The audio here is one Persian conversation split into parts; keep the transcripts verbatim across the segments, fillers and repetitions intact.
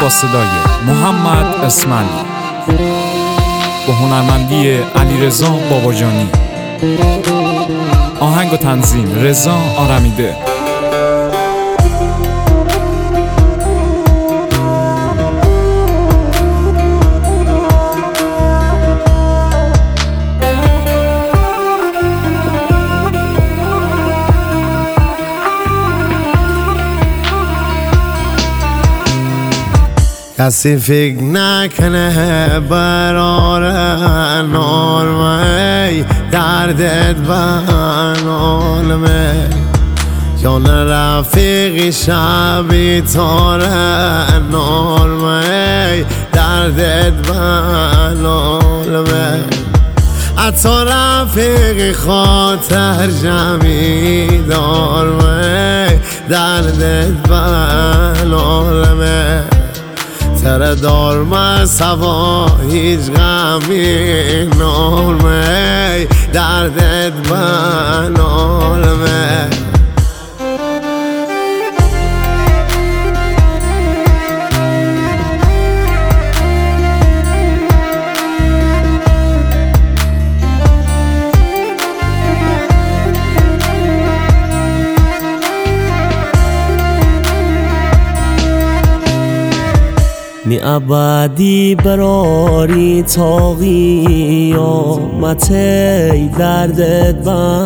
با صدای محمد اسماعیلی با هنرمندی علیرضا باباجانی. آهنگ و تنظیم رضا آرمیده. کسی فکر نکنه براره نالمه دردت بنالمه جان رفیقی شبی تاره نالمه دردت بنالمه حتی رفیقی خاطر جمعی دارمه دردت بنالمه تره دارم سوا هیچ غمی نالمه دردت بنالمه نی ابدی براری تاقی آمته دردت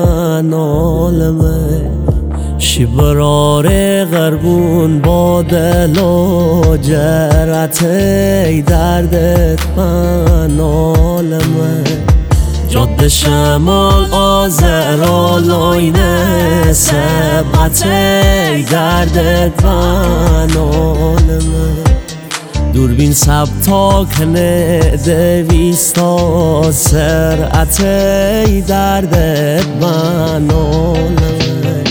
بنالمه شی براره غربون با دل و جرته دردت بنالمه جاده شمال آذرالوینه سبعته دردت بنالمه دوربین سبتا کنه دویستا سرعته دردت بنالمه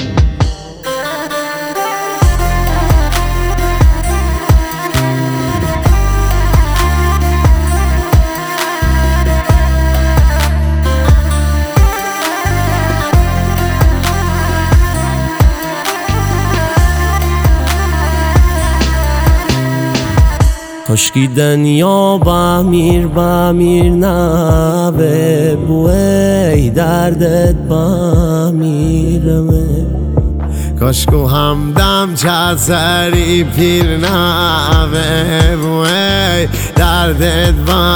کاشکی دنیا بامیر بامیر نبه بوی دردت بامیرمه کاشکو همدم چسری پیر نبه بوی دردت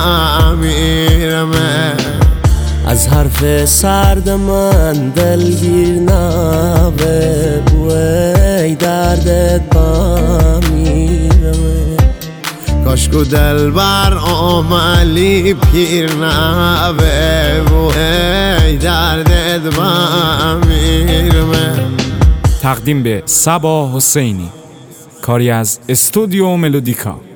بامیرمه از حرف سرد من دلگیر نبه بوی دردت بامیرمه کاشکو دلبر آملی پیر نبه بوی دردت بمیرمه. تقدیم به صبا حسینی، کاری از استودیو ملودیکا.